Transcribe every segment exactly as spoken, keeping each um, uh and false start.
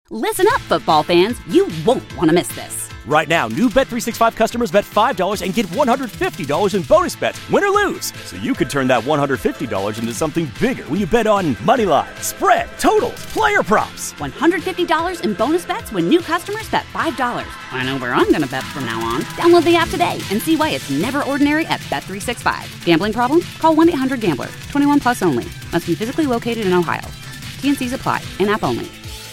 Listen up, football fans. You won't want to miss this. Right now, new Bet three sixty-five customers bet five dollars and get one hundred fifty dollars in bonus bets, win or lose. So you could turn that one hundred fifty dollars into something bigger when you bet on money line, spread, totals, player props. one hundred fifty dollars in bonus bets when new customers bet five dollars. I know where I'm going to bet from now on. Download the app today and see why it's never ordinary at Bet three sixty-five. Gambling problem? Call one eight hundred gambler. twenty-one plus only. Must be physically located in Ohio. T and C's apply. In-app only.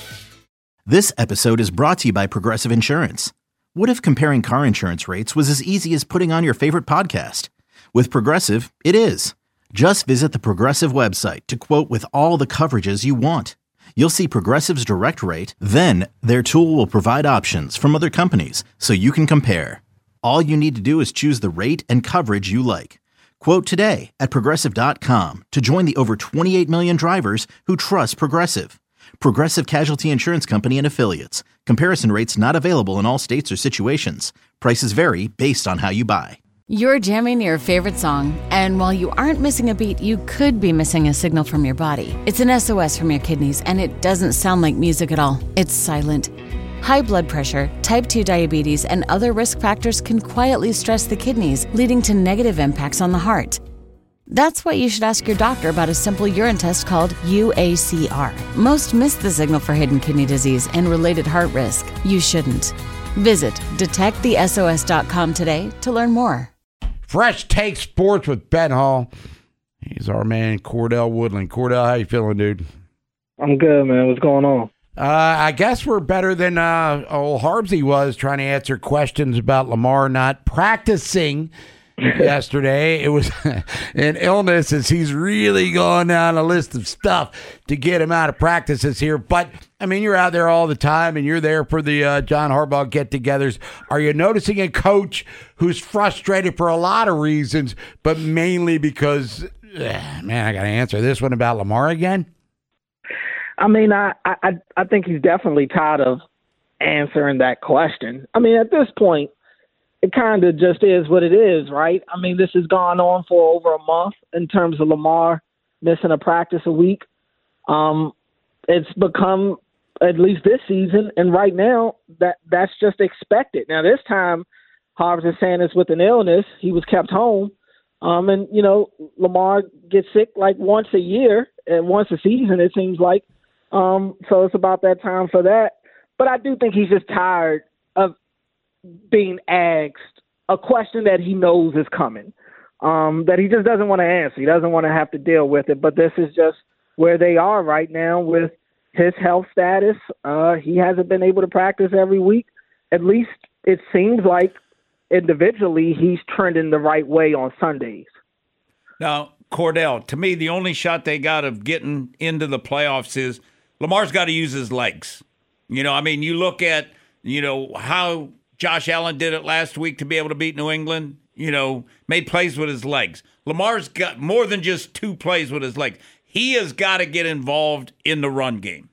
This episode is brought to you by Progressive Insurance. What if comparing car insurance rates was as easy as putting on your favorite podcast? With Progressive, it is. Just visit the Progressive website to quote with all the coverages you want. You'll see Progressive's direct rate, then their tool will provide options from other companies so you can compare. All you need to do is choose the rate and coverage you like. Quote today at Progressive dot com to join the over twenty-eight million drivers who trust Progressive. Progressive Casualty Insurance Company and Affiliates. Comparison rates not available in all states or situations. Prices vary based on how you buy. You're jamming your favorite song, and while you aren't missing a beat, you could be missing a signal from your body. It's an S O S from your kidneys, and it doesn't sound like music at all. It's silent. High blood pressure, type two diabetes, and other risk factors can quietly stress the kidneys, leading to negative impacts on the heart. That's why you should ask your doctor about a simple urine test called U A C R. Most miss the signal for hidden kidney disease and related heart risk. You shouldn't. Visit detect the S O S dot com today to learn more. Fresh Take Sports with Ben Hall. He's our man, Cordell Woodland. Cordell, how you feeling, dude? I'm good, man. What's going on? Uh, I guess we're better than uh, old Harbsy was trying to answer questions about Lamar not practicing yesterday. It was an illness as he's really going down a list of stuff to get him out of practices here. But, I mean, you're out there all the time, and you're there for the uh, John Harbaugh get-togethers. Are you noticing a coach who's frustrated for a lot of reasons, but mainly because, uh, man, I got to answer this one about Lamar again? I mean, I, I, I think he's definitely tired of answering that question. I mean, at this point, it kind of just is what it is, right? I mean, this has gone on for over a month in terms of Lamar missing a practice a week. Um, it's become, at least this season, and right now, that that's just expected. Now, this time, Harvard is saying it's with an illness. He was kept home. Um, and, you know, Lamar gets sick like once a year and once a season, it seems like. Um, so it's about that time for that. But I do think he's just tired of being asked a question that he knows is coming, um, that he just doesn't want to answer. He doesn't want to have to deal with it. But this is just where they are right now with his health status. Uh, he hasn't been able to practice every week. At least it seems like individually he's trending the right way on Sundays. Now, Cordell, to me, the only shot they got of getting into the playoffs is Lamar's got to use his legs. You know, I mean, you look at, you know, how Josh Allen did it last week to be able to beat New England, you know, made plays with his legs. Lamar's got more than just two plays with his legs. He has got to get involved in the run game.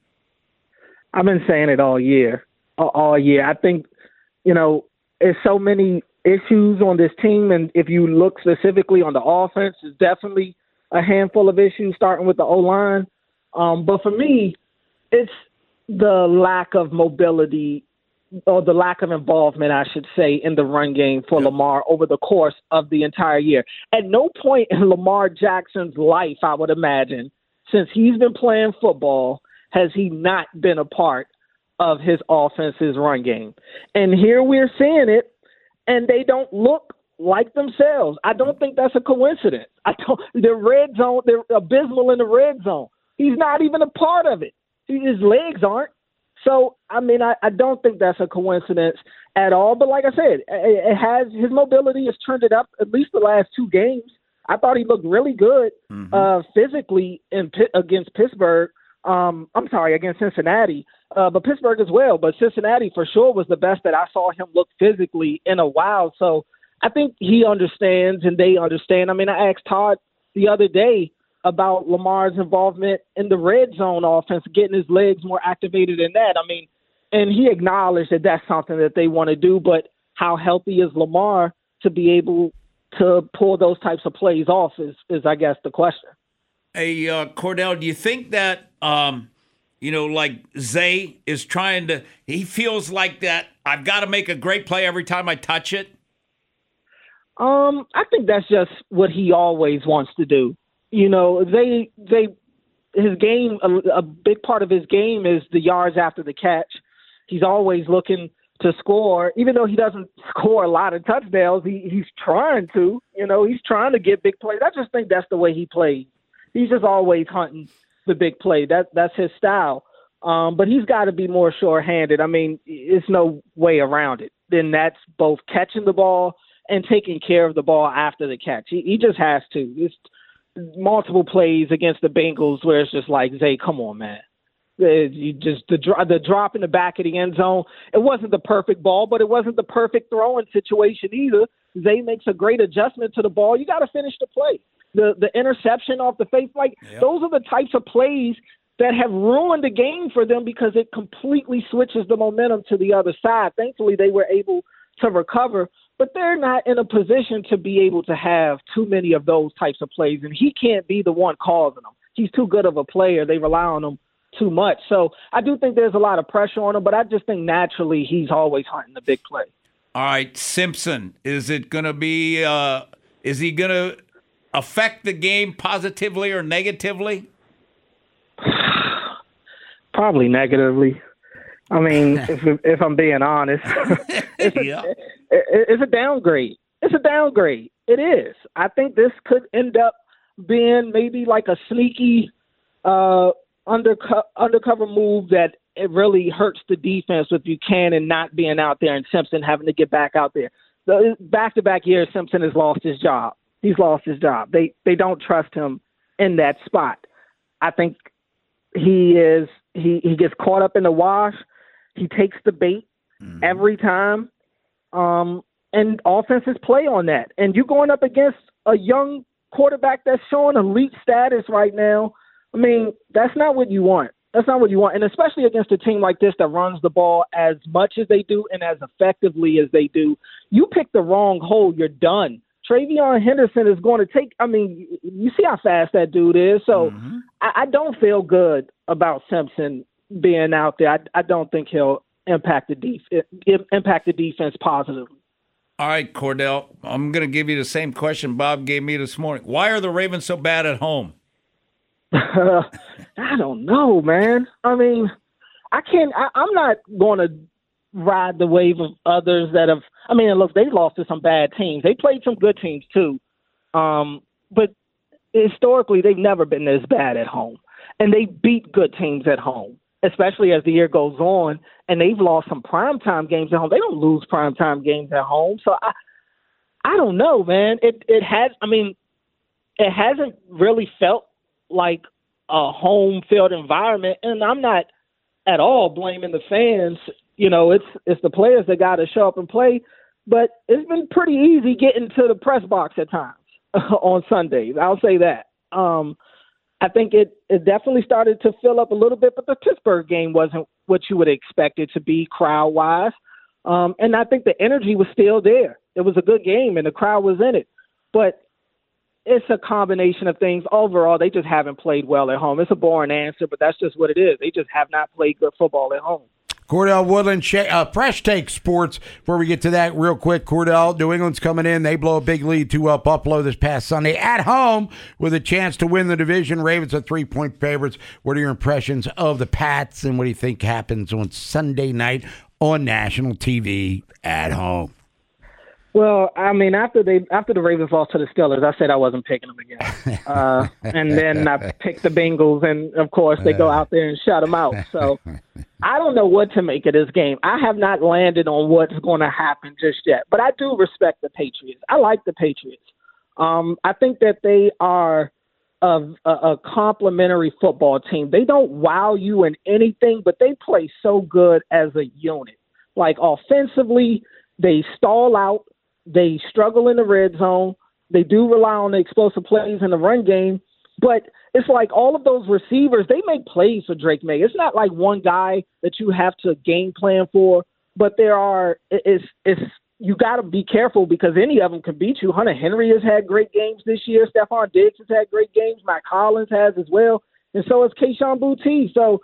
I've been saying it all year, all year. I think, you know, there's so many issues on this team, and if you look specifically on the offense, there's definitely a handful of issues starting with the O-line. Um, but for me, it's the lack of mobility or the lack of involvement, I should say, in the run game for yep. Lamar over the course of the entire year. At no point in Lamar Jackson's life, I would imagine, since he's been playing football, has he not been a part of his offense's run game. And here we're seeing it, and they don't look like themselves. I don't think that's a coincidence. I don't. The red zone, they're abysmal in the red zone. He's not even a part of it. His legs aren't. So, I mean, I, I don't think that's a coincidence at all. But like I said, it, it has his mobility has turned it up at least the last two games. I thought he looked really good mm-hmm. uh, physically in against Pittsburgh. Um, I'm sorry, against Cincinnati, uh, but Pittsburgh as well. But Cincinnati for sure was the best that I saw him look physically in a while. So I think he understands and they understand. I mean, I asked Todd the other day about Lamar's involvement in the red zone offense, getting his legs more activated in that. I mean, and he acknowledged that that's something that they want to do, but how healthy is Lamar to be able to pull those types of plays off is, is I guess, the question. Hey, uh, Cordell, do you think that um, you know, like Zay is trying to, he feels like that, I've got to make a great play every time I touch it? Um, I think that's just what he always wants to do. You know, they, they, his game, a, a big part of his game is the yards after the catch. He's always looking to score, even though he doesn't score a lot of touchdowns. He, he's trying to, you know, he's trying to get big plays. I just think that's the way he plays. He's just always hunting the big play. That that's his style. Um, but he's got to be more sure-handed. I mean, it's no way around it. Then that's both catching the ball and taking care of the ball after the catch. He, he just has to. It's multiple plays against the Bengals where it's just like, Zay, come on, man. You just the the drop in the back of the end zone. It wasn't the perfect ball, but it wasn't the perfect throwing situation either. Zay makes a great adjustment to the ball. You got to finish the play. The the interception off the face, like yep. Those are the types of plays that have ruined the game for them because it completely switches the momentum to the other side. Thankfully, they were able to recover, but they're not in a position to be able to have too many of those types of plays, and he can't be the one causing them. He's too good of a player. They rely on him too much. So I do think there's a lot of pressure on him, but I just think naturally he's always hunting the big play. All right, Simpson, is it going to be uh, – is he going to affect the game positively or negatively? Probably negatively. I mean, if if I'm being honest, it's, yeah. a, it's a downgrade. It's a downgrade. It is. I think this could end up being maybe like a sneaky uh, underco- undercover move that it really hurts the defense with Buchanan not being out there and Simpson having to get back out there. The back-to-back years, Simpson has lost his job. He's lost his job. They they don't trust him in that spot. I think he is he, he gets caught up in the wash. He takes the bait mm-hmm. every time. Um, and offenses play on that. And you're going up against a young quarterback that's showing elite status right now. I mean, that's not what you want. That's not what you want. And especially against a team like this that runs the ball as much as they do and as effectively as they do. You pick the wrong hole, you're done. Travion Henderson is going to take – I mean, you see how fast that dude is. So mm-hmm. I, I don't feel good about Simpson being out there. I, I don't think he'll impact the def- impact the defense positively. All right, Cordell, I'm going to give you the same question Bob gave me this morning. Why are the Ravens so bad at home? Uh, I don't know, man. I mean, I can't I, – I'm not going to ride the wave of others that have – I mean, look, they lost to some bad teams. They played some good teams too. Um, but historically, they've never been this bad at home. And they beat good teams at home, especially as the year goes on. And they've lost some primetime games at home. They don't lose primetime games at home. So I I don't know, man. It it has – I mean, it hasn't really felt like a home field environment. And I'm not at all blaming the fans. You know, it's it's the players that got to show up and play. But it's been pretty easy getting to the press box at times on Sundays. I'll say that. Um, I think it, it definitely started to fill up a little bit, but the Pittsburgh game wasn't what you would expect it to be crowd-wise. Um, and I think the energy was still there. It was a good game, and the crowd was in it. But it's a combination of things. Overall, they just haven't played well at home. It's a boring answer, but that's just what it is. They just have not played good football at home. Cordell Woodland, uh, Fresh Take Sports. Before we get to that real quick, Cordell, New England's coming in. They blow a big lead to uh, Buffalo this past Sunday at home with a chance to win the division. Ravens are three-point favorites. What are your impressions of the Pats, and what do you think happens on Sunday night on national T V at home? Well, I mean, after they after the Ravens lost to the Steelers, I said I wasn't picking them again. Uh, and then I picked the Bengals, and, of course, they go out there and shut them out. So I don't know what to make of this game. I have not landed on what's going to happen just yet. But I do respect the Patriots. I like the Patriots. Um, I think that they are a, a, a complementary football team. They don't wow you in anything, but they play so good as a unit. Like, offensively, they stall out. They struggle in the red zone. They do rely on the explosive plays in the run game. But it's like all of those receivers, they make plays for Drake May. It's not like one guy that you have to game plan for. But there are it's, it's you got to be careful because any of them can beat you. Hunter Henry has had great games this year. Stephon Diggs has had great games. Mike Collins has as well. And so has Kayshon Boutte. So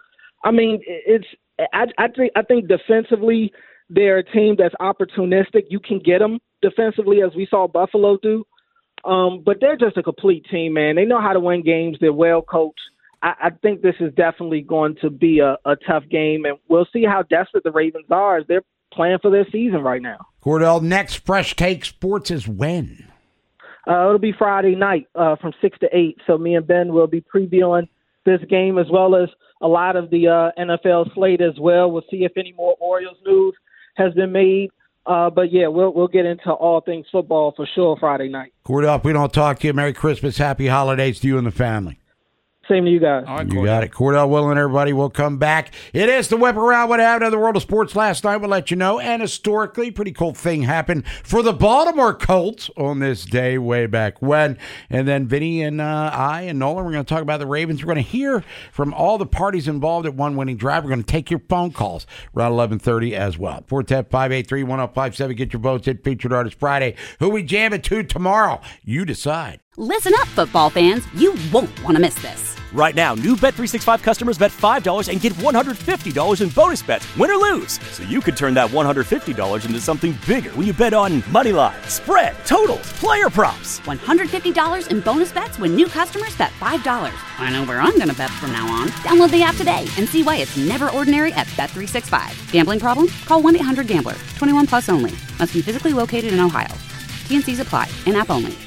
I mean, it's I, I think I think defensively they're a team that's opportunistic. You can get them defensively, as we saw Buffalo do. Um, but they're just a complete team, man. They know how to win games. They're well coached. I, I think this is definitely going to be a, a tough game, and we'll see how desperate the Ravens are as they're playing for their season right now. Cordell, next Fresh Take Sports is when? Uh, it'll be Friday night uh, from six to eight. So me and Ben will be previewing this game as well as a lot of the uh, N F L slate as well. We'll see if any more Orioles news has been made. Uh, but, yeah, we'll we'll get into all things football for sure Friday night. Cordell, if we don't talk to you, Merry Christmas, Happy Holidays to you and the family. Same to you guys. All right, You got it. Cordell Willing, everybody. We'll come back. It is the Whip Around. What happened in the world of sports last night? We'll let you know. And historically, pretty cool thing happened for the Baltimore Colts on this day way back when. And then Vinny and uh, I and Nolan, we're going to talk about the Ravens. We're going to hear from all the parties involved at One Winning Drive. We're going to take your phone calls around eleven thirty as well. four one zero, five eight three, one zero five seven. Get your votes in Featured Artist Friday. Who we jamming to tomorrow? You decide. Listen up, football fans. You won't want to miss this. Right now, new Bet three sixty-five customers bet five dollars and get one hundred fifty dollars in bonus bets, win or lose. So you could turn that one hundred fifty dollars into something bigger when you bet on money line, spread, totals, player props. one hundred fifty dollars in bonus bets when new customers bet five dollars. I know where I'm going to bet from now on. Download the app today and see why it's never ordinary at Bet three sixty-five. Gambling problem? Call one eight hundred gambler. twenty-one plus only. Must be physically located in Ohio. T N Cs apply. In-app only.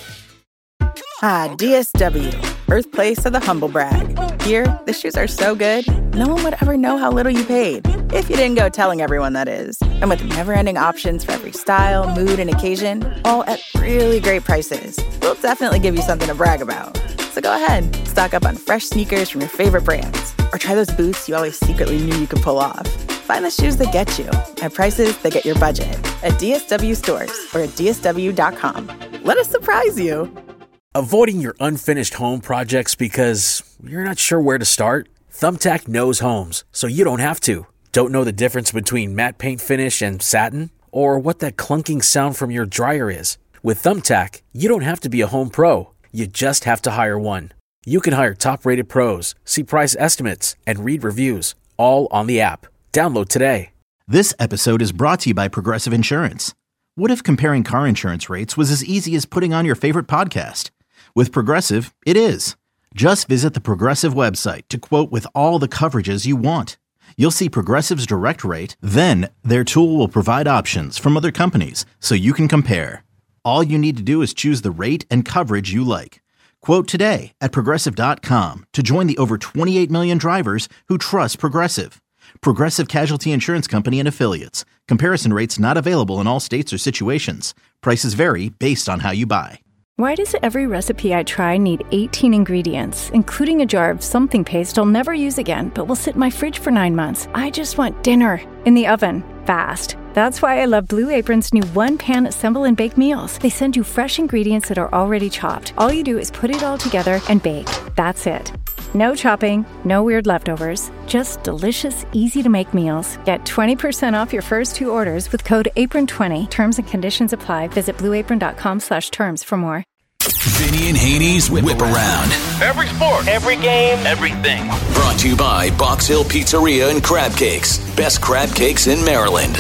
Ah, D S W, birthplace of the humble brag. Here, the shoes are so good, no one would ever know how little you paid. If you didn't go telling everyone, that is. And with never-ending options for every style, mood, and occasion, all at really great prices, we'll definitely give you something to brag about. So go ahead, stock up on fresh sneakers from your favorite brands, or try those boots you always secretly knew you could pull off. Find the shoes that get you at prices that get your budget at D S W stores or at D S W dot com. Let us surprise you. Avoiding your unfinished home projects because you're not sure where to start? Thumbtack knows homes, so you don't have to. Don't know the difference between matte paint finish and satin? Or what that clunking sound from your dryer is? With Thumbtack, you don't have to be a home pro. You just have to hire one. You can hire top-rated pros, see price estimates, and read reviews, all on the app. Download today. This episode is brought to you by Progressive Insurance. What if comparing car insurance rates was as easy as putting on your favorite podcast? With Progressive, it is. Just visit the Progressive website to quote with all the coverages you want. You'll see Progressive's direct rate, then their tool will provide options from other companies so you can compare. All you need to do is choose the rate and coverage you like. Quote today at Progressive dot com to join the over twenty-eight million drivers who trust Progressive. Progressive Casualty Insurance Company and Affiliates. Comparison rates not available in all states or situations. Prices vary based on how you buy. Why does every recipe I try need eighteen ingredients, including a jar of something paste I'll never use again, but will sit in my fridge for nine months? I just want dinner in the oven, fast. That's why I love Blue Apron's new one-pan assemble and bake meals. They send you fresh ingredients that are already chopped. All you do is put it all together and bake. That's it. No chopping, no weird leftovers, just delicious, easy-to-make meals. Get twenty percent off your first two orders with code apron twenty. Terms and conditions apply. Visit blue apron dot com slash terms for more. Vinny and Haney's Whip, Whip Around. Every sport, every game, everything. Brought to you by Box Hill Pizzeria and Crab Cakes. Best crab cakes in Maryland.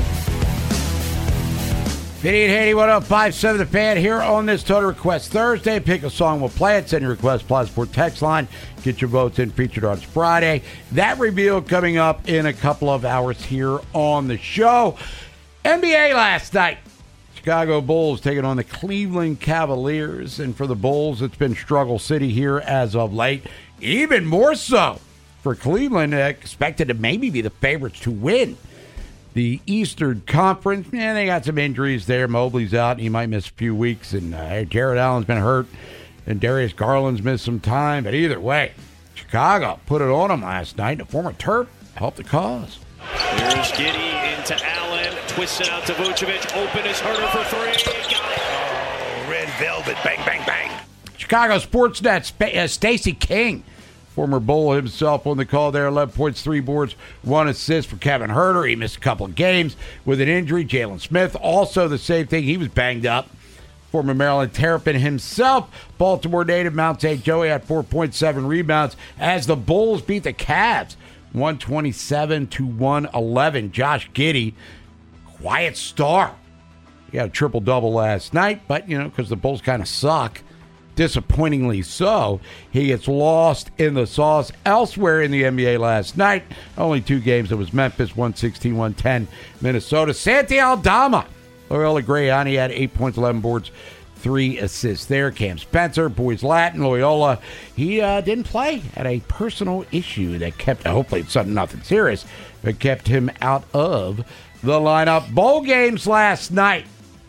Vinny and Haney, one oh five seven The Fan here on this Total Request Thursday. Pick a song, we'll play it. Send your request, plus for text line. Get your votes in Featured Artist Friday. That reveal coming up in a couple of hours here on the show. N B A last night. Chicago Bulls taking on the Cleveland Cavaliers. And for the Bulls, it's been struggle city here as of late. Even more so for Cleveland, expected to maybe be the favorites to win the Eastern Conference. And they got some injuries there. Mobley's out. He might miss a few weeks. And uh, Jared Allen's been hurt. And Darius Garland's missed some time. But either way, Chicago put it on him last night. A former Terp helped the cause. Here's Giddey into Allen. Twisting out to Vucevic. Open is Herter for three. Got it. Oh, red velvet. Bang, bang, bang. Chicago Sportsnet, Sp- uh, Stacey King, former Bull himself on the call there. eleven points, three boards, one assist for Kevin Herter. He missed a couple of games with an injury. Jalen Smith, also the same thing. He was banged up. Former Maryland Terrapin himself, Baltimore native Mount Saint Joey had four point seven rebounds as the Bulls beat the Cavs one twenty-seven to one eleven. Josh Giddey, quiet star. He had a triple-double last night, but, you know, because the Bulls kind of suck, disappointingly so, he gets lost in the sauce elsewhere in the N B A last night. Only two games. It was Memphis, one sixteen one ten. Minnesota. Santi Aldama. Loyola Grayani had eight points, eleven boards, three assists there. Cam Spencer, Boys Latin, Loyola. He uh, didn't play. Had a personal issue that kept, hopefully it's something nothing serious, but kept him out of the lineup. Bowl games last night.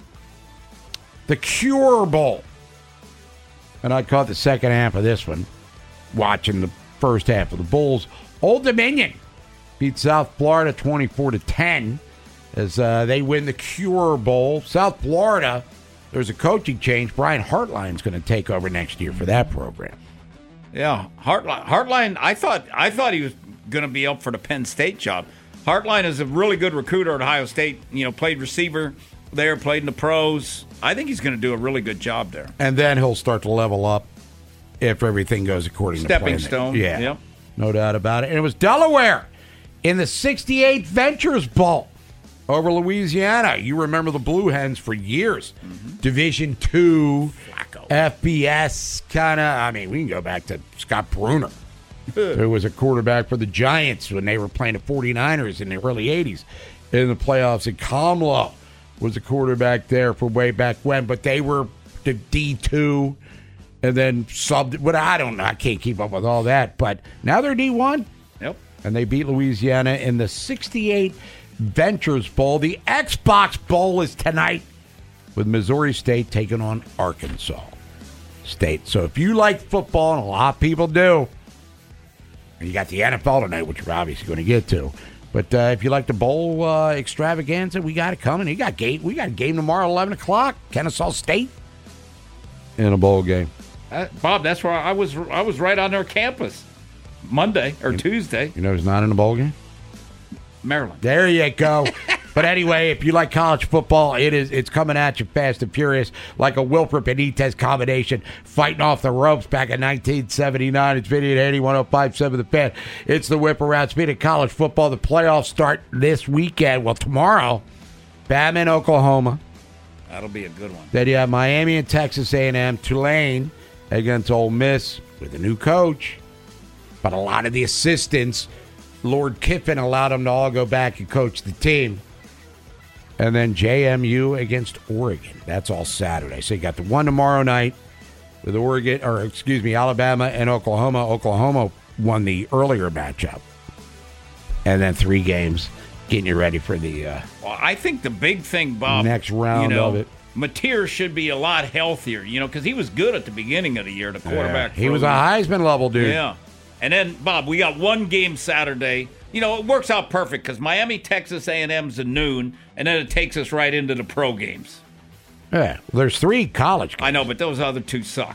The Cure Bowl. And I caught the second half of this one, watching the first half of the Bulls. Old Dominion beat South Florida twenty-four to ten as uh, they win the Cure Bowl. South Florida, there's a coaching change. Brian Hartline's going to take over next year for that program. Yeah, Hartline. Hartline. I thought I thought he was going to be up for the Penn State job. Hartline is a really good recruiter at Ohio State. You know, played receiver there, played in the pros. I think he's going to do a really good job there. And then he'll start to level up if everything goes according Stepping to plan. stone. Yeah, yep. No doubt about it. And it was Delaware in the sixty-eight Ventures Bowl over Louisiana. You remember the Blue Hens for years. Mm-hmm. Division two, Flacco. F B S kind of. I mean, we can go back to Scott Bruner, who was a quarterback for the Giants when they were playing the forty-niners in the early eighties in the playoffs. And Comlo was a quarterback there for way back when, but they were the D two and then subbed. But I don't know. I can't keep up with all that. But now they're D one. Yep. And they beat Louisiana in the sixty-eight Ventures Bowl. The Xbox Bowl is tonight with Missouri State taking on Arkansas State. So if you like football, and a lot of people do, and you got the N F L tonight, which we're obviously going to get to, but uh, if you like the bowl uh, extravaganza, we got it coming. You got game. We got a game tomorrow, eleven o'clock. Kennesaw State in a bowl game. Uh, Bob, that's where I was. I was right on their campus Monday or you, Tuesday. You know who's not in a bowl game? Maryland. There you go. But anyway, if you like college football, it is it's coming at you fast and furious like a Wilfred Benitez combination fighting off the ropes back in nineteen seventy-nine. It's Vinny at eighty-one oh five point seven The Fan. It's the whip around. Speaking of college football, the playoffs start this weekend. Well, tomorrow, Bama and Oklahoma. That'll be a good one. Then you have Miami and Texas A and M. Tulane against Ole Miss with a new coach. But a lot of the assistants, Lord Kiffin allowed them to all go back and coach the team. And then J M U against Oregon. That's all Saturday. So you got the one tomorrow night with Oregon, or excuse me, Alabama and Oklahoma. Oklahoma won the earlier matchup. And then three games getting you ready for the uh, well, I think the big thing, Bob, next round you know, of it. Mateer should be a lot healthier, you know, because he was good at the beginning of the year, the quarterback. Yeah, he was a Heisman level dude. Yeah. And then, Bob, we got one game Saturday. You know, it works out perfect because Miami, Texas A and M's at noon, and then it takes us right into the pro games. Yeah, well, there's three college games. I know, but those other two suck.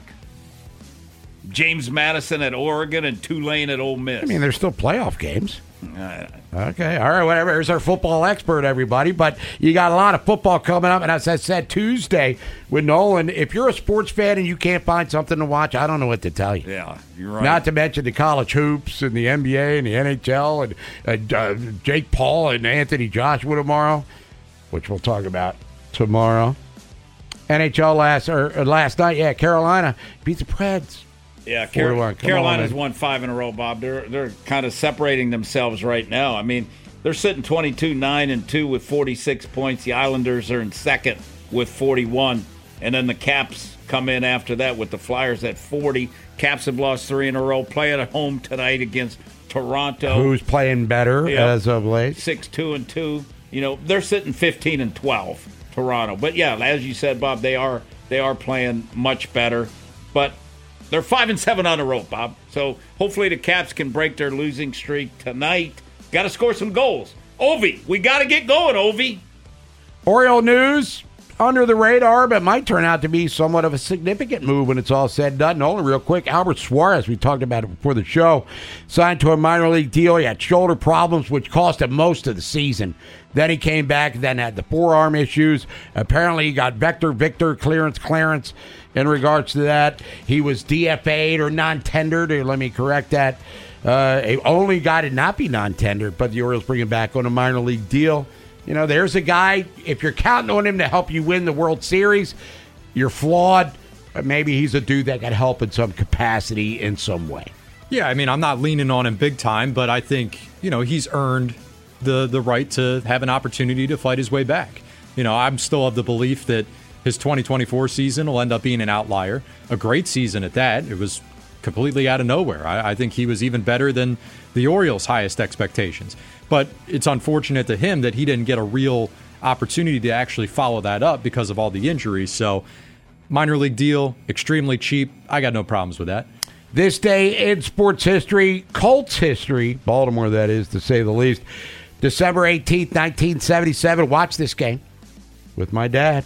James Madison at Oregon and Tulane at Ole Miss. I mean, there's still playoff games. Uh, okay, all right, whatever. There's our football expert, everybody. But you got a lot of football coming up. And as I said, Tuesday with Nolan, if you're a sports fan and you can't find something to watch, I don't know what to tell you. Yeah, you're right. Not to mention the college hoops and the N B A and the N H L and uh, uh, Jake Paul and Anthony Joshua tomorrow, which we'll talk about tomorrow. N H L last or, or last night, yeah, Carolina beat the Preds. Yeah, Car- Carolina's on, won five in a row, Bob. They're they're kind of separating themselves right now. I mean, they're sitting twenty-two nine and two with forty-six points. The Islanders are in second with forty-one, and then the Caps come in after that with the Flyers at forty. Caps have lost three in a row. Playing at home tonight against Toronto, who's playing better yeah, as of late. Six two and two. You know, they're sitting fifteen and twelve. Toronto, but yeah, as you said, Bob, they are they are playing much better, but. They're five and seven on the road, Bob. So hopefully the Caps can break their losing streak tonight. Got to score some goals. Ovi, we got to get going, Ovi. Oriole news under the radar, but might turn out to be somewhat of a significant move when it's all said and done. Only real quick, Albert Suarez, we talked about it before the show, signed to a minor league deal. He had shoulder problems, which cost him most of the season. Then he came back, then had the forearm issues. Apparently he got vector, victor, clearance, clearance. In regards to that, he was D F A'd or non-tendered, or let me correct that, Uh, a only guy to not be non-tendered, but the Orioles bring him back on a minor league deal. You know, there's a guy, if you're counting on him to help you win the World Series, you're flawed. But maybe he's a dude that can help in some capacity in some way. Yeah, I mean, I'm not leaning on him big time, but I think, you know, he's earned the the right to have an opportunity to fight his way back. You know, I'm still of the belief that his twenty twenty-four season will end up being an outlier, a great season at that. It was completely out of nowhere. I, I think he was even better than the Orioles' highest expectations. But it's unfortunate to him that he didn't get a real opportunity to actually follow that up because of all the injuries. So, minor league deal, extremely cheap. I got no problems with that. This day in sports history, Colts history, Baltimore that is, to say the least. December eighteenth, nineteen seventy-seven. Watch this game with my dad.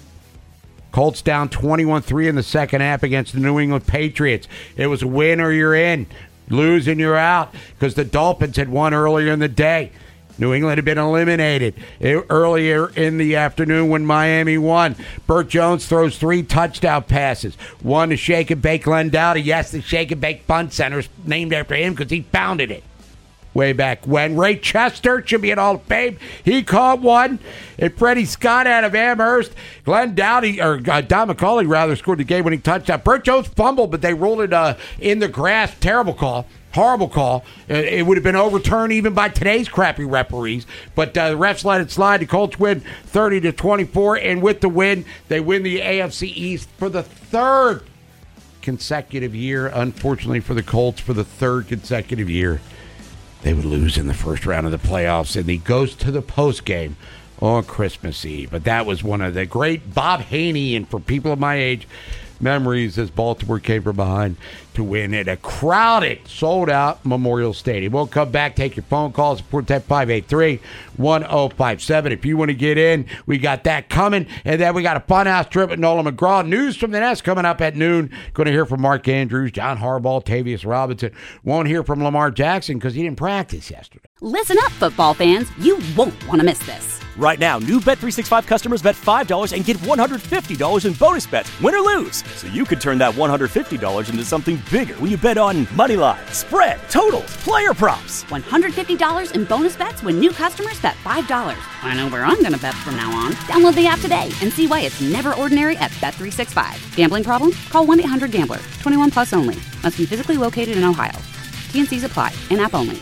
Colts down twenty-one three in the second half against the New England Patriots. It was a win or you're in. Lose and you're out because the Dolphins had won earlier in the day. New England had been eliminated earlier in the afternoon when Miami won. Burt Jones throws three touchdown passes. One to Shake and Bake Glenn Dowdy. Yes, the Shake and Bake Bun Center is named after him because he founded it way back when. Ray Chester should be an Hall of Fame. He caught one. And Freddie Scott out of Amherst. Glenn Dowdy, or uh, Don McCauley rather, scored the game-winning touchdown. Burt Jones fumbled, but they ruled it uh, in the grass. Terrible call. Horrible call. It would have been overturned even by today's crappy referees. But uh, the refs let it slide. The Colts win thirty to twenty-four. And with the win, they win the A F C East for the third consecutive year. Unfortunately for the Colts, for the third consecutive year, they would lose in the first round of the playoffs. And he goes to the postgame on Christmas Eve. But that was one of the great Bob Haney, and for people of my age, memories as Baltimore came from behind to win at a crowded, sold-out Memorial Stadium. We'll come back, take your phone calls at four one zero, five eight three, one zero five seven. If you want to get in, we got that coming. And then we got a funhouse trip with Nolan McGraw. News from the Nest coming up at noon. Going to hear from Mark Andrews, John Harbaugh, Tavius Robinson. Won't hear from Lamar Jackson because he didn't practice yesterday. Listen up, football fans. You won't want to miss this. Right now, new Bet three sixty-five customers bet five dollars and get one hundred fifty dollars in bonus bets, win or lose. So you could turn that one hundred fifty dollars into something bigger when you bet on money line, spread, totals, player props. one hundred fifty dollars in bonus bets when new customers bet five dollars. I know where I'm going to bet from now on. Download the app today and see why it's never ordinary at Bet three sixty-five. Gambling problem? Call one eight hundred gambler. twenty-one plus only. Must be physically located in Ohio. T and C's apply. In-app only.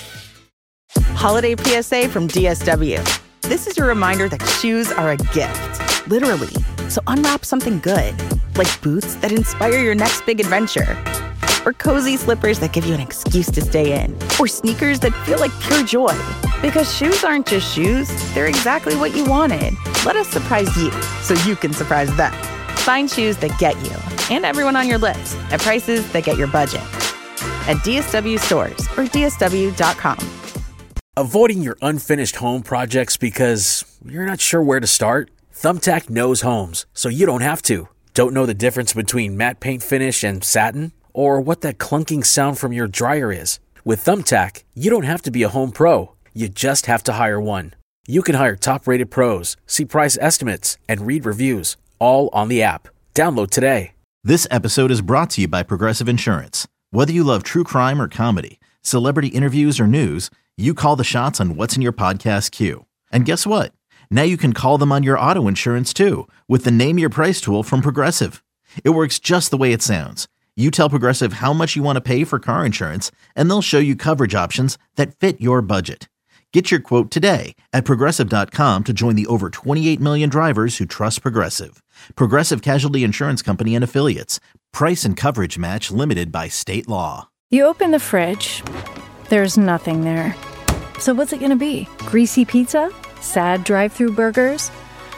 Holiday P S A from D S W. This is your reminder that shoes are a gift, literally. So unwrap something good, like boots that inspire your next big adventure, or cozy slippers that give you an excuse to stay in, or sneakers that feel like pure joy. Because shoes aren't just shoes, they're exactly what you wanted. Let us surprise you so you can surprise them. Find shoes that get you and everyone on your list at prices that get your budget at D S W stores or D S W dot com. Avoiding your unfinished home projects because you're not sure where to start? Thumbtack knows homes, so you don't have to. Don't know the difference between matte paint finish and satin? Or what that clunking sound from your dryer is? With Thumbtack, you don't have to be a home pro. You just have to hire one. You can hire top-rated pros, see price estimates, and read reviews, all on the app. Download today. This episode is brought to you by Progressive Insurance. Whether you love true crime or comedy, celebrity interviews or news, you call the shots on what's in your podcast queue. And guess what? Now you can call them on your auto insurance too with the Name Your Price tool from Progressive. It works just the way it sounds. You tell Progressive how much you want to pay for car insurance, and they'll show you coverage options that fit your budget. Get your quote today at Progressive dot com to join the over twenty-eight million drivers who trust Progressive. Progressive Casualty Insurance Company and Affiliates. Price and coverage match limited by state law. You open the fridge. There's nothing there. So what's it going to be? Greasy pizza? Sad drive-through burgers?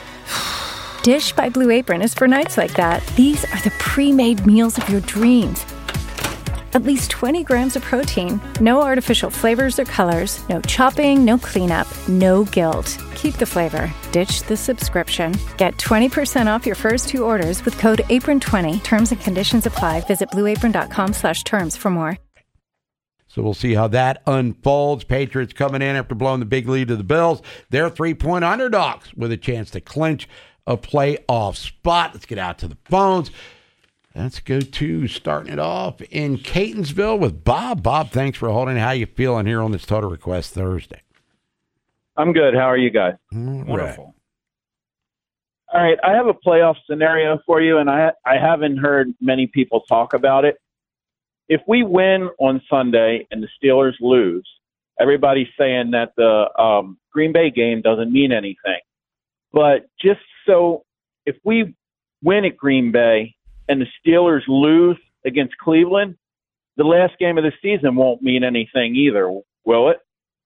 Dish by Blue Apron is for nights like that. These are the pre-made meals of your dreams. At least twenty grams of protein, no artificial flavors or colors, no chopping, no cleanup, no guilt. Keep the flavor. Ditch the subscription. Get twenty percent off your first two orders with code apron twenty. Terms and conditions apply. Visit blueapron.com slash terms for more. So we'll see how that unfolds. Patriots coming in after blowing the big lead to the Bills. They're three-point underdogs with a chance to clinch a playoff spot. Let's get out to the phones. Let's go to starting it off in Catonsville with Bob. Bob, thanks for holding. How you feeling here on this Total Request Thursday? I'm good. How are you guys? All Wonderful. All right. I have a playoff scenario for you, and I I haven't heard many people talk about it. If we win on Sunday and the Steelers lose, everybody's saying that the um, Green Bay game doesn't mean anything. But just so if we win at Green Bay and the Steelers lose against Cleveland, the last game of the season won't mean anything either, will it?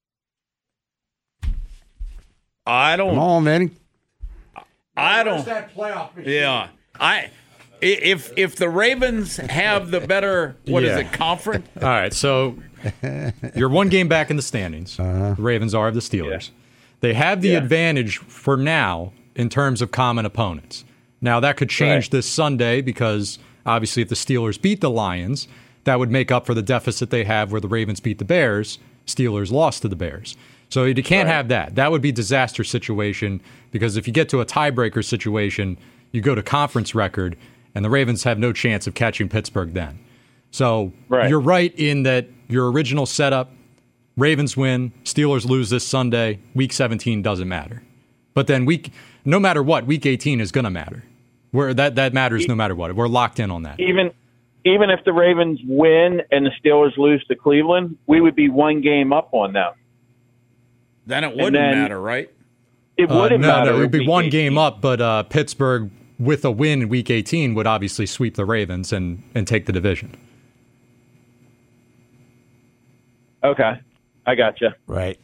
I don't. Come on, Manny. I don't. that playoff machine? Yeah, I. If if the Ravens have the better, what is Yeah. it, conference? All right, so you're one game back in the standings. Uh-huh. The Ravens are of the Steelers. They have the Yeah. advantage for now in terms of common opponents. Now, that could change Right. this Sunday because, obviously, if the Steelers beat the Lions, that would make up for the deficit they have where the Ravens beat the Bears, Steelers lost to the Bears. So you can't Right. have that. That would be a disaster situation because if you get to a tiebreaker situation, you go to conference record, and the Ravens have no chance of catching Pittsburgh then. So Right. you're right in that your original setup, Ravens win, Steelers lose this Sunday, week seventeen doesn't matter. But then week, no matter what, week eighteen is going to matter. Where that, that matters no matter what. We're locked in on that. Even even if the Ravens win and the Steelers lose to Cleveland, we would be one game up on them. Then it wouldn't then- matter, right? It Uh, wouldn't no, matter. no, it would be Week one eighteen. game up, but uh, Pittsburgh with a win in week eighteen would obviously sweep the Ravens and, and take the division. Okay, I got you. Right.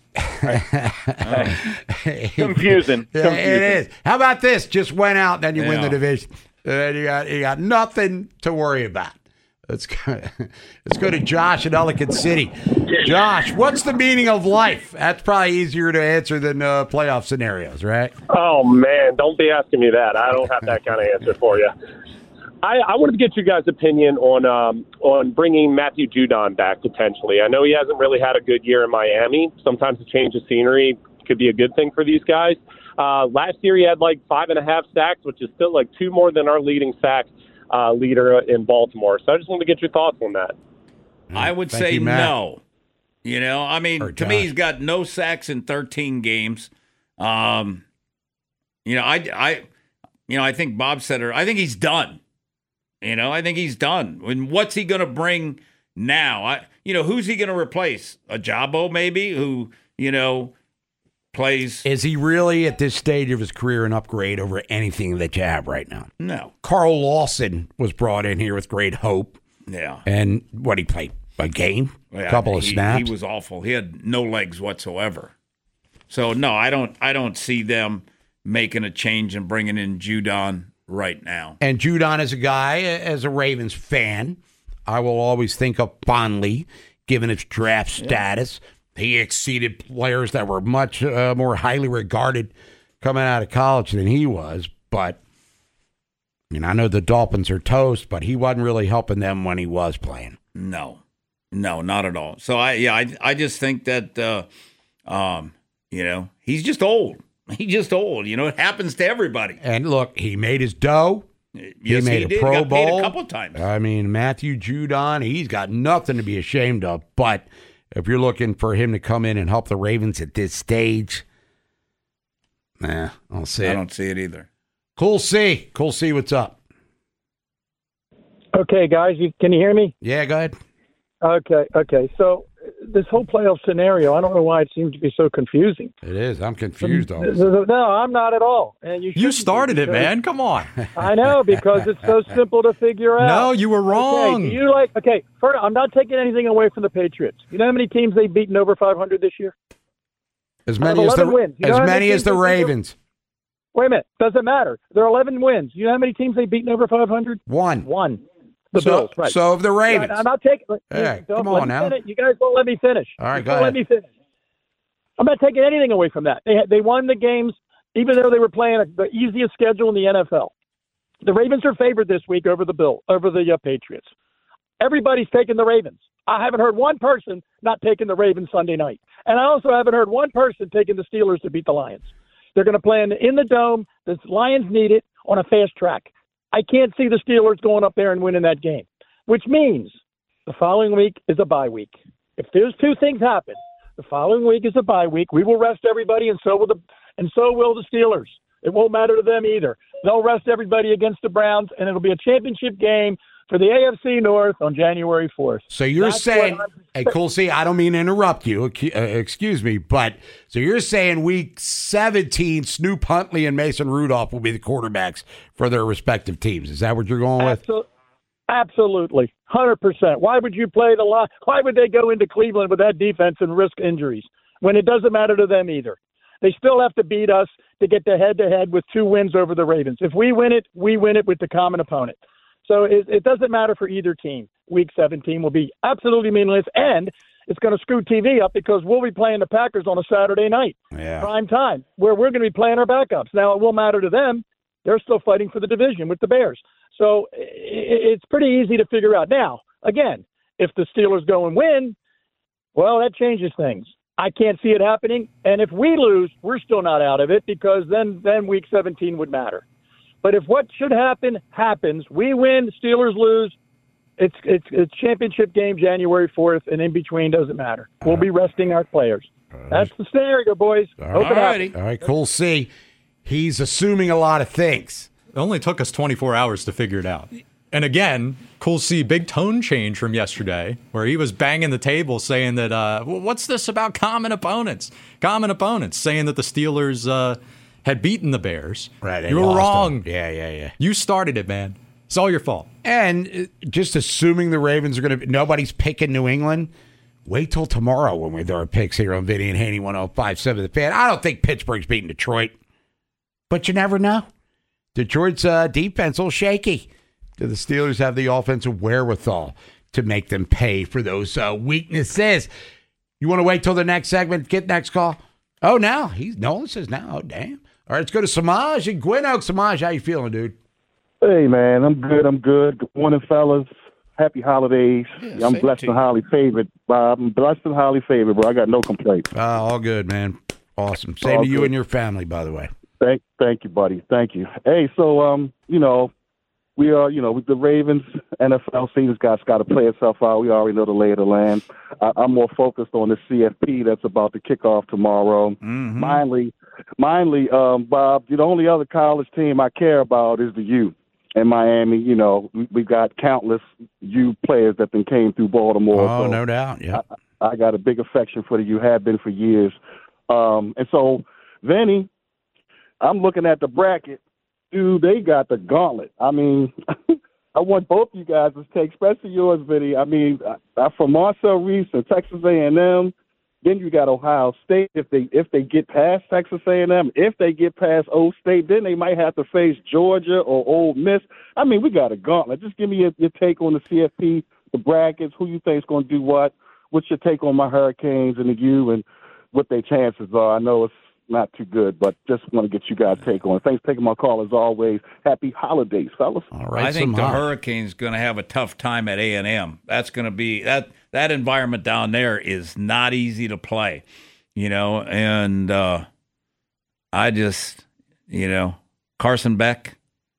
Confusing. Yeah, Confusing. it is. How about this? Just went out, then you win Yeah. the division. And you got you got nothing to worry about. Let's go, let's go to Josh in Ellicott City. Josh, what's the meaning of life? That's probably easier to answer than uh, playoff scenarios, right? Oh, man, don't be asking me that. I don't have that kind of answer for you. I, I wanted to get you guys' opinion on um, on bringing Matthew Judon back potentially. I know he hasn't really had a good year in Miami. Sometimes a change of scenery could be a good thing for these guys. Uh, last year he had like five and a half sacks, which is still like two more than our leading sack uh, leader in Baltimore. So I just wanted to get your thoughts on that. I would Thank say you, Matt. no. You know, I mean, Or to me, Josh. he's got no sacks in thirteen games. Um, you know, I, I, you know, I think Bob said it. I think he's done. You know, I think he's done. And what's he going to bring now? I, you know, who's he going to replace? A Jabo maybe, who you know plays. Is he really at this stage of his career an upgrade over anything that you have right now? No. Carl Lawson was brought in here with great hope. Yeah. And what he played? A game? Yeah, a couple of he, snaps? He was awful. He had no legs whatsoever. So no, I don't. I don't see them making a change and bringing in Judon right now. And Judon is a guy, as a Ravens fan, I will always think of fondly, given his draft status. He exceeded players that were much uh, more highly regarded coming out of college than he was. But, I mean, I know the Dolphins are toast, but he wasn't really helping them when he was playing. No, no, not at all. So I, yeah, I, I just think that, uh, um, you know, he's just old. He's just old. You know, it happens to everybody. And look, he made his dough. Yes, he made he a did. Pro Got paid Bowl a couple times. I mean, Matthew Judon, he's got nothing to be ashamed of. But if you're looking for him to come in and help the Ravens at this stage, nah, I don't see I it. don't see it either. Cool C. Cool C, what's up? Okay, guys, you, can you hear me? Yeah, go ahead. Okay, okay. So this whole playoff scenario, I don't know why it seems to be so confusing. It is. I'm confused. all No, I'm not at all. And you, You shouldn't be, started it, because- man. Come on. I know, because it's so simple to figure out. No, you were wrong. Okay, do you like? Okay, first, I'm not taking anything away from the Patriots. You know how many teams they've beaten over five hundred this year? As Out of many as the eleven wins. You know as how many many as teams the they've beaten- Ravens. Wait a minute. Doesn't matter. There are eleven wins. You know how many teams they've beaten over five hundred? One. One. The So- Bills, right. so of the Ravens. I'm not taking. Hey, don't come let on me now. finish. You guys won't let me finish. All right, You go won't ahead. Let me finish. I'm not taking anything away from that. They they won the games, even though they were playing a, the easiest schedule in the N F L. The Ravens are favored this week over the Bill over the uh, Patriots. Everybody's taking the Ravens. I haven't heard one person not taking the Ravens Sunday night, and I also haven't heard one person taking the Steelers to beat the Lions. They're going to play in, in the dome. The Lions need it on a fast track. I can't see the Steelers going up there and winning that game, which means the following week is a bye week. If those two things happen, the following week is a bye week. We will rest everybody, and so will the and so will the Steelers. It won't matter to them either. They'll rest everybody against the Browns, and it'll be a championship game for the A F C North on January fourth. So you're That's saying, what hey, Cool C, I don't mean to interrupt you, uh, excuse me, but so you're saying week seventeen, Snoop Huntley and Mason Rudolph will be the quarterbacks for their respective teams. Is that what you're going with? Absol- Absolutely, one hundred percent. Why would you play the lot? Why would they go into Cleveland with that defense and risk injuries when it doesn't matter to them either? They still have to beat us to get the head-to-head with two wins over the Ravens. If we win it, we win it with the common opponent. So it, it doesn't matter for either team. Week seventeen will be absolutely meaningless, and it's going to screw T V up because we'll be playing the Packers on a Saturday night, yeah. prime time, where we're going to be playing our backups. Now, it will matter to them. They're still fighting for the division with the Bears. So it, it's pretty easy to figure out. Now, again, if the Steelers go and win, well, that changes things. I can't see it happening. And if we lose, we're still not out of it because then, then week seventeen would matter. But if what should happen happens, we win, Steelers lose, it's it's it's championship game January fourth, and in between doesn't matter. We'll be resting our players. That's the scenario, boys. Hope it happens. All right, Cool C. He's assuming a lot of things. It only took us twenty-four hours to figure it out. And again, Cool C, big tone change from yesterday, where he was banging the table saying that, uh, well, what's this about common opponents? Common opponents, saying that the Steelers uh, had beaten the Bears. Right. You were wrong. Them. Yeah, yeah, yeah. You started it, man. It's all your fault. And just assuming the Ravens are going to – nobody's picking New England. Wait till tomorrow when we do our picks here on Vinny and Haney one oh five point seven The Fan. I don't think Pittsburgh's beating Detroit, but you never know. Detroit's uh, defense a little shaky. Do the Steelers have the offensive wherewithal to make them pay for those uh, weaknesses? You want to wait till the next segment? Get next call? Oh, now. He's Nolan says now. Oh, damn. All right, let's go to Samaj and Gwynn Oak. Samaj, how you feeling, dude? Hey, man. I'm good. I'm good. Good morning, fellas. Happy holidays. Yeah, I'm blessed and highly favored, Bob. I'm blessed and highly favored, bro. I got no complaints. Uh, all good, man. Awesome. Same all to you good. and your family, by the way. Thank, thank you, buddy. Thank you. Hey, so, um, you know, we are, you know, with the Ravens, N F L season's got got to play itself out. We already know the lay of the land. I, I'm more focused on the C F P that's about to kick off tomorrow. Mm-hmm. Mindly, mindly, um, Bob, the only other college team I care about is the U. In Miami, you know, we, we got countless U players that then came through Baltimore. Oh, so no doubt. Yeah, I, I got a big affection for the U. Have been for years. Um, and so, Vinny, I'm looking at the bracket. Dude, they got the gauntlet. I mean, I want both you guys to take, especially yours, Vinny. I mean, I, I, from Marcel Reese and Texas A and M, then you got Ohio State. If they if they get past Texas A and M, if they get past Old State, then they might have to face Georgia or Ole Miss. I mean, we got a gauntlet. Just give me your, your take on the C F P, the brackets, who you think is going to do what. What's your take on my Hurricanes and the U and what their chances are? I know it's not too good, but just want to get you guys' take on it. Thanks for taking my call as always. Happy holidays, fellas. All right, I think the Samaj. Hurricanes going to have a tough time at A and M. That's going to be that that environment down there is not easy to play, you know. And uh, I just, you know, Carson Beck,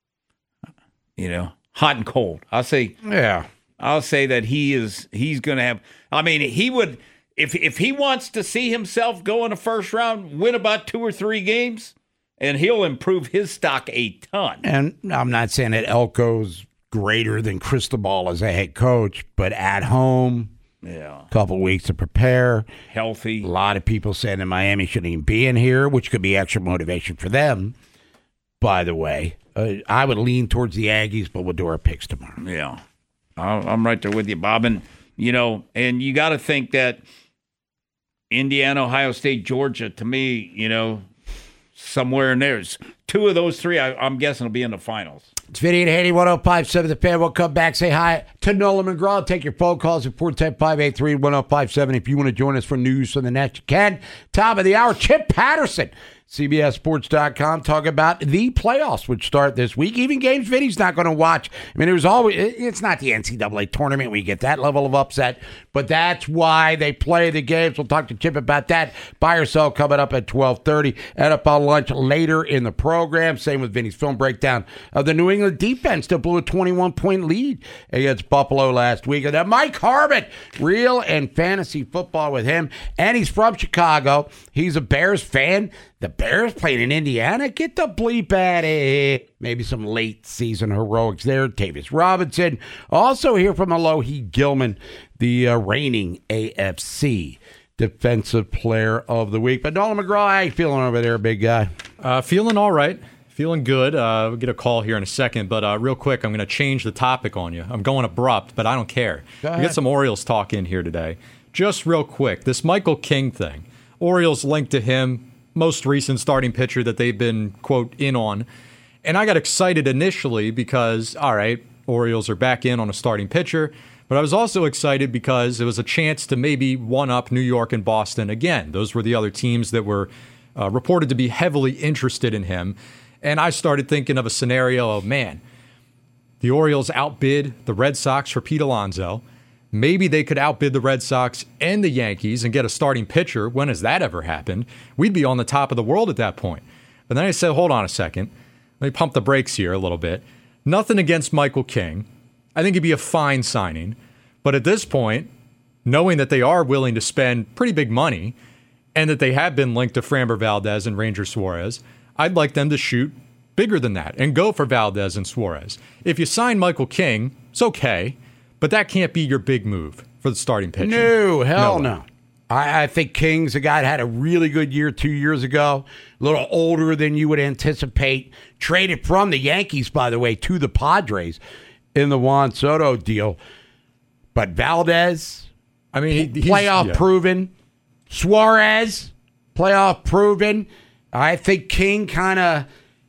you know, hot and cold. I'll say, yeah, I'll say that he is. He's going to have. I mean, he would. If if he wants to see himself go in the first round, win about two or three games, and he'll improve his stock a ton. And I'm not saying that Elko's greater than Cristobal as a head coach, but at home, yeah, a couple weeks to prepare. Healthy. A lot of people saying that Miami shouldn't even be in here, which could be extra motivation for them, by the way. Uh, I would lean towards the Aggies, but we'll do our picks tomorrow. Yeah. I'm right there with you, Bob. And, you know, and you got to think that Indiana, Ohio State, Georgia, to me, you know, somewhere in there. Two of those three, I, I'm guessing, will be in the finals. It's Vinny and Haney, one oh five point seven The Fan. We'll come back, say hi to Nolan McGraw. Take your phone calls at four one zero, five eight three, one oh five seven. If you want to join us for news from the net, you can. Top of the hour, Chip Patterson, C B S Sports dot com, talk about the playoffs, which start this week. Even games Vinny's not going to watch. I mean, there's always, it's not the N C double A tournament where you get that level of upset, but that's why they play the games. We'll talk to Chip about that. Buy or sell coming up at twelve thirty. N F L lunch later in the program. Same with Vinny's film breakdown of the New England England defense that blew a twenty-one point lead against Buffalo last week. And then Mike Harmon, real and fantasy football with him. And he's from Chicago. He's a Bears fan. The Bears playing in Indiana. Get the bleep out of here. Maybe some late season heroics there. Tavius Robinson. Also here from Alohi Gilman, the uh, reigning A F C Defensive Player of the Week. But Nolan McGraw, how you feeling over there, big guy? Uh, feeling all right. Feeling good. Uh, we'll get a call here in a second, but uh, real quick, I'm going to change the topic on you. I'm going abrupt, but I don't care. We get some Orioles talk in here today. Just real quick, this Michael King thing. Orioles linked to him, most recent starting pitcher that they've been, quote, in on. And I got excited initially because, all right, Orioles are back in on a starting pitcher. But I was also excited because it was a chance to maybe one-up New York and Boston again. Those were the other teams that were uh, reported to be heavily interested in him. And I started thinking of a scenario of, man, the Orioles outbid the Red Sox for Pete Alonso. Maybe they could outbid the Red Sox and the Yankees and get a starting pitcher. When has that ever happened? We'd be on the top of the world at that point. But then I said, hold on a second. Let me pump the brakes here a little bit. Nothing against Michael King. I think it'd be a fine signing. But at this point, knowing that they are willing to spend pretty big money and that they have been linked to Framber Valdez and Ranger Suarez, I'd like them to shoot bigger than that and go for Valdez and Suarez. If you sign Michael King, it's okay, but that can't be your big move for the starting pitcher. No, hell no. no. I, I think King's a guy that had a really good year two years ago, a little older than you would anticipate. Traded from the Yankees, by the way, to the Padres in the Juan Soto deal. But Valdez, I mean, he, playoff yeah. proven. Suarez, playoff proven. I think King kind of,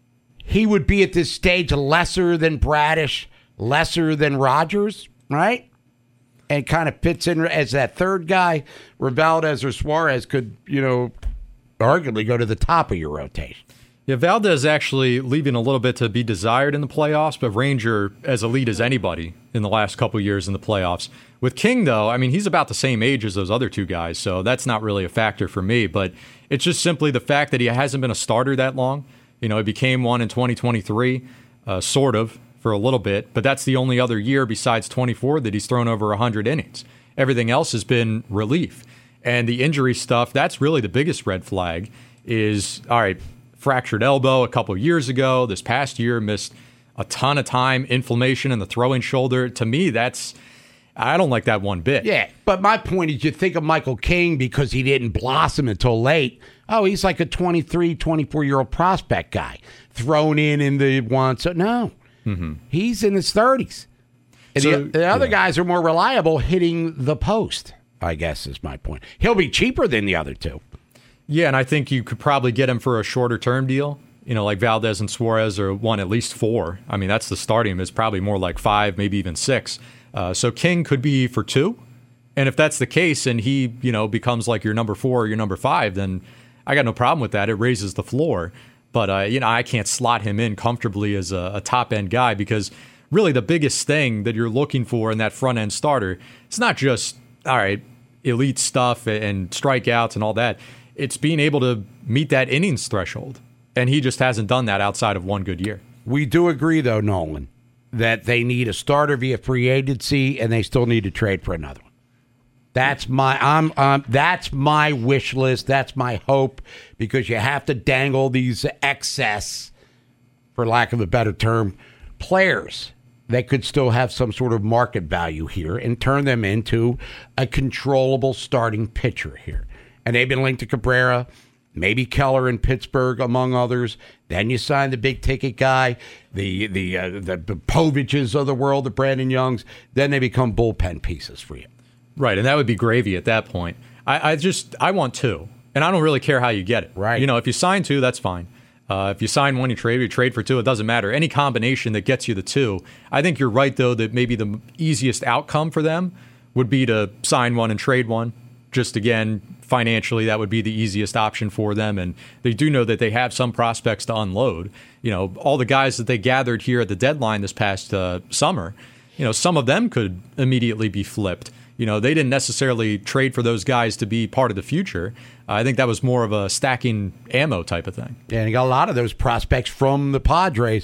he would be at this stage lesser than Bradish, lesser than Rogers, right? And kind of fits in as that third guy where Valdez or Suarez could, you know, arguably go to the top of your rotation. Yeah, Valdez actually leaving a little bit to be desired in the playoffs, but Ranger as elite as anybody in the last couple years in the playoffs. With King, though, I mean, he's about the same age as those other two guys, so that's not really a factor for me. But it's just simply the fact that he hasn't been a starter that long. You know, he became one in twenty twenty-three, uh, sort of, for a little bit. But that's the only other year besides twenty-four that he's thrown over one hundred innings. Everything else has been relief. And the injury stuff, that's really the biggest red flag is, all right, fractured elbow a couple years ago. This past year, missed a ton of time, inflammation in the throwing shoulder. To me, that's, I don't like that one bit. Yeah, but my point is you think of Michael King because he didn't blossom until late. Oh, he's like a twenty-three, twenty-four-year-old prospect guy thrown in in the one. So, no, mm-hmm. he's in his thirties. And So, the, the other yeah. guys are more reliable hitting the post, I guess is my point. He'll be cheaper than the other two. Yeah, and I think you could probably get him for a shorter term deal. You know, like Valdez and Suarez are one at least four. I mean, that's the starting. It's probably more like five, maybe even six. Uh, so King could be for two. And if that's the case and he, you know, becomes like your number four or your number five, then I got no problem with that. It raises the floor. But, uh, you know, I can't slot him in comfortably as a, a top-end guy because really the biggest thing that you're looking for in that front-end starter, it's not just, all right, elite stuff and strikeouts and all that. It's being able to meet that innings threshold. And he just hasn't done that outside of one good year. We do agree, though, Nolan, that they need a starter via free agency, and they still need to trade for another one. That's my I'm um, that's my wish list. That's my hope, because you have to dangle these excess, for lack of a better term, players that could still have some sort of market value here and turn them into a controllable starting pitcher here. And they've been linked to Cabrera, maybe Keller in Pittsburgh, among others. Then you sign the big ticket guy, the the uh, the, the Poviches of the world, the Brandon Youngs. Then they become bullpen pieces for you. Right, and that would be gravy at that point. I, I just I want two, and I don't really care how you get it. Right. You know, if you sign two, that's fine. Uh, if you sign one, you trade. If you trade for two, it doesn't matter. Any combination that gets you the two. I think you're right, though, that maybe the easiest outcome for them would be to sign one and trade one. Just again, financially, that would be the easiest option for them. And they do know that they have some prospects to unload. You know, all the guys that they gathered here at the deadline this past uh, summer, you know, some of them could immediately be flipped. You know, they didn't necessarily trade for those guys to be part of the future. Uh, I think that was more of a stacking ammo type of thing. Yeah, and you got a lot of those prospects from the Padres.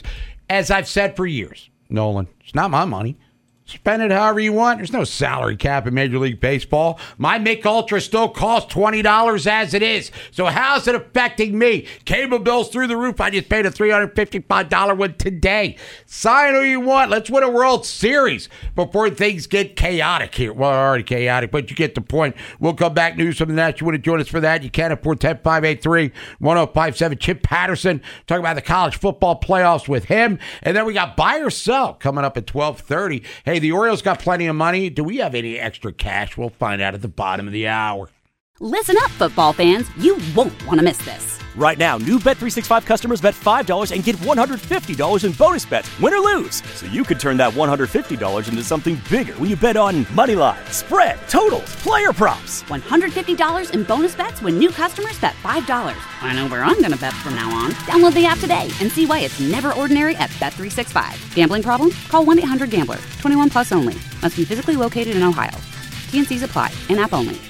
as I've said for years, Nolan, it's not my money. Spend it however you want. There's no salary cap in Major League Baseball. My Mick Ultra still costs twenty dollars as it is. So how's it affecting me? Cable bills through the roof. I just paid a three hundred fifty-five dollars one today. Sign who you want. Let's win a World Series before things get chaotic here. Well, already chaotic, but you get the point. We'll come back. News from the Nats. You want to join us for that? You can at four one zero, five eight three, one zero five seven. Chip Patterson talking about the college football playoffs with him. And then we got Buy or Sell coming up at twelve thirty. Hey, the Orioles got plenty of money. Do we have any extra cash? We'll find out at the bottom of the hour. Listen up, football fans. You won't want to miss this. Right now, new Bet three sixty-five customers bet five dollars and get one hundred fifty dollars in bonus bets, win or lose. So you could turn that one hundred fifty dollars into something bigger when you bet on money line, spread, totals, player props. one hundred fifty dollars in bonus bets when new customers bet five dollars. I know where I'm going to bet from now on. Download the app today and see why it's never ordinary at Bet three sixty-five. Gambling problem? Call one eight hundred gambler. twenty-one plus only. Must be physically located in Ohio. T N Cs apply. In-app only.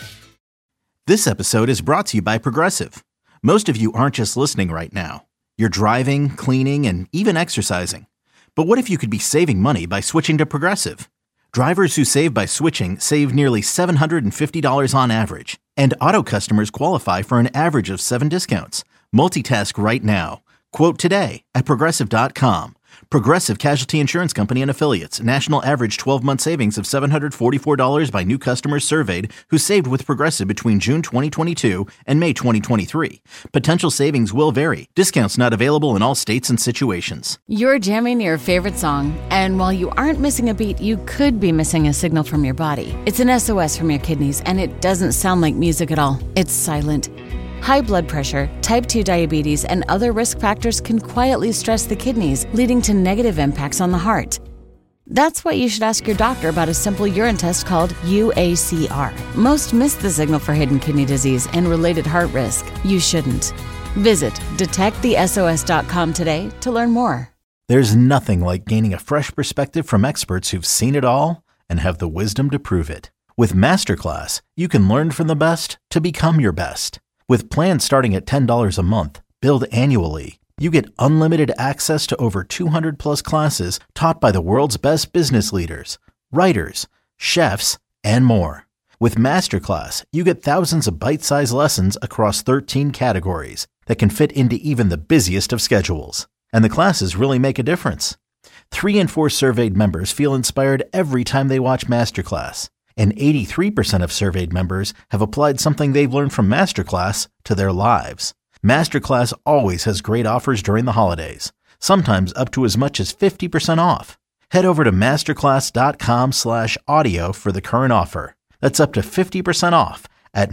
This episode is brought to you by Progressive. Most of you aren't just listening right now. You're driving, cleaning, and even exercising. But what if you could be saving money by switching to Progressive? Drivers who save by switching save nearly seven hundred fifty dollars on average. And auto customers qualify for an average of seven discounts. Multitask right now. Quote today at Progressive dot com. Progressive Casualty Insurance Company and Affiliates. National average twelve-month savings of seven hundred forty-four dollars by new customers surveyed who saved with Progressive between June twenty twenty-two and May twenty twenty-three. Potential savings will vary. Discounts not available in all states and situations. You're jamming your favorite song, and while you aren't missing a beat, you could be missing a signal from your body. It's an S O S from your kidneys, and it doesn't sound like music at all. It's silent. High blood pressure, type two diabetes, and other risk factors can quietly stress the kidneys, leading to negative impacts on the heart. That's why you should ask your doctor about a simple urine test called U A C R. Most miss the signal for hidden kidney disease and related heart risk. You shouldn't. Visit detect the S O S dot com today to learn more. There's nothing like gaining a fresh perspective from experts who've seen it all and have the wisdom to prove it. With Masterclass, you can learn from the best to become your best. With plans starting at ten dollars a month, billed annually, you get unlimited access to over two hundred plus classes taught by the world's best business leaders, writers, chefs, and more. With Masterclass, you get thousands of bite-sized lessons across thirteen categories that can fit into even the busiest of schedules. And the classes really make a difference. Three in four surveyed members feel inspired every time they watch Masterclass. And eighty-three percent of surveyed members have applied something they've learned from Masterclass to their lives. Masterclass always has great offers during the holidays, sometimes up to as much as fifty percent off. Head over to masterclass.com slash audio for the current offer. That's up to fifty percent off at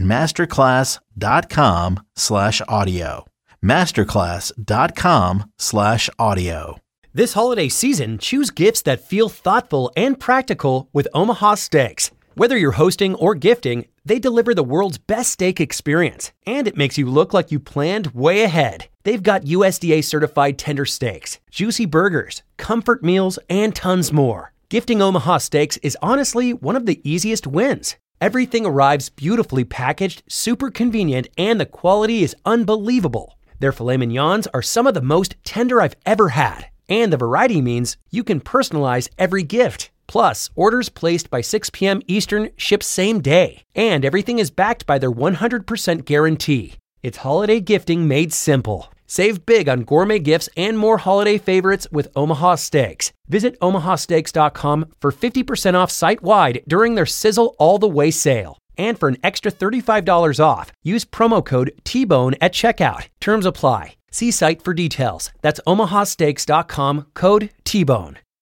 masterclass.com slash audio. Masterclass.com slash audio. This holiday season, choose gifts that feel thoughtful and practical with Omaha Steaks. Whether you're hosting or gifting, they deliver the world's best steak experience, and it makes you look like you planned way ahead. They've got U S D A-certified tender steaks, juicy burgers, comfort meals, and tons more. Gifting Omaha Steaks is honestly one of the easiest wins. Everything arrives beautifully packaged, super convenient, and the quality is unbelievable. Their filet mignons are some of the most tender I've ever had, and the variety means you can personalize every gift. Plus, orders placed by six p.m. Eastern ship same day, and everything is backed by their one hundred percent guarantee. It's holiday gifting made simple. Save big on gourmet gifts and more holiday favorites with Omaha Steaks. Visit omaha steaks dot com for fifty percent off site-wide during their Sizzle All the Way sale. And for an extra thirty-five dollars off, use promo code T bone at checkout. Terms apply. See site for details. That's omaha steaks dot com, code T bone.